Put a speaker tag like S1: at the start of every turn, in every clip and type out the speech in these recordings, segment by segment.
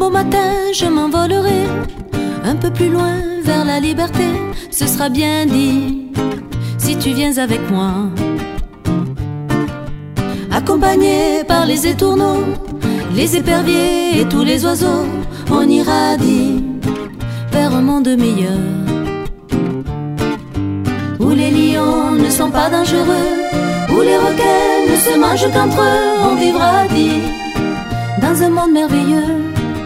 S1: beau matin, je m'envolerai un peu plus loin vers la liberté. Ce sera bien dit si tu viens avec moi. Accompagné par les étourneaux, les éperviers et tous les oiseaux, on ira dit vers un monde meilleur, où les lions ne sont pas dangereux, où les requins ne se mangent qu'entre eux. On vivra dit dans un monde merveilleux.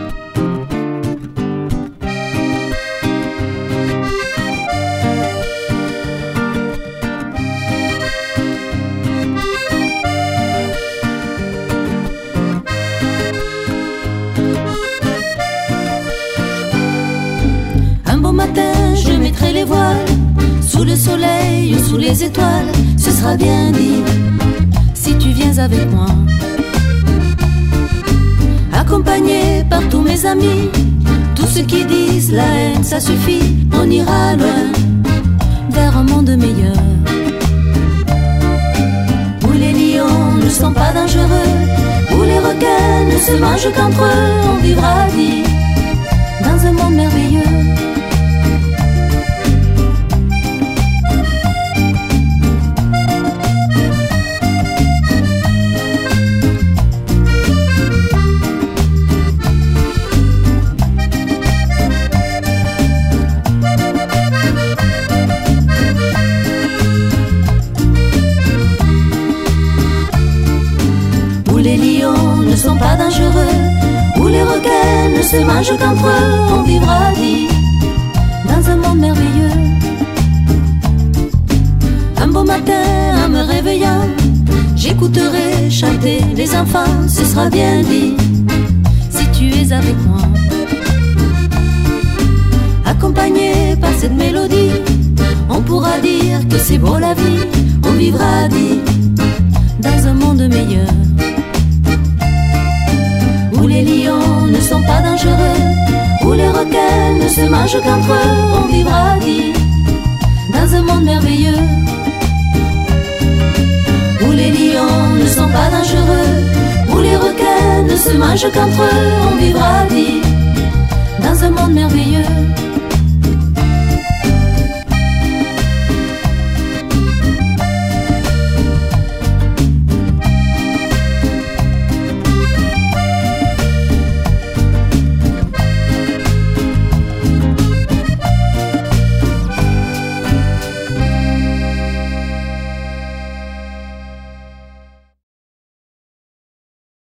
S1: Je mettrai les voiles sous le soleil ou sous les étoiles. Ce sera bien dit si tu viens avec moi. Accompagné par tous mes amis, tous ceux qui disent la haine ça suffit. On ira loin vers un monde meilleur, où les lions ne sont pas dangereux, où les requins ne se mangent qu'entre eux. On vivra dit dans un monde merveilleux. Pas dangereux, où les requins ne se mangent qu'entre eux. On vivra dit dans un monde merveilleux. Un beau matin en me réveillant, j'écouterai chanter les enfants. Ce sera bien dit si tu es avec moi. Accompagné par cette mélodie, on pourra dire que c'est beau la vie. On vivra dit dans un monde meilleur, où les lions ne sont pas dangereux, où les requins ne se mangent qu'entre eux. On vivra dit dans un monde merveilleux, où les lions ne sont pas dangereux, où les requins ne se mangent qu'entre eux. On vivra dit dans un monde merveilleux.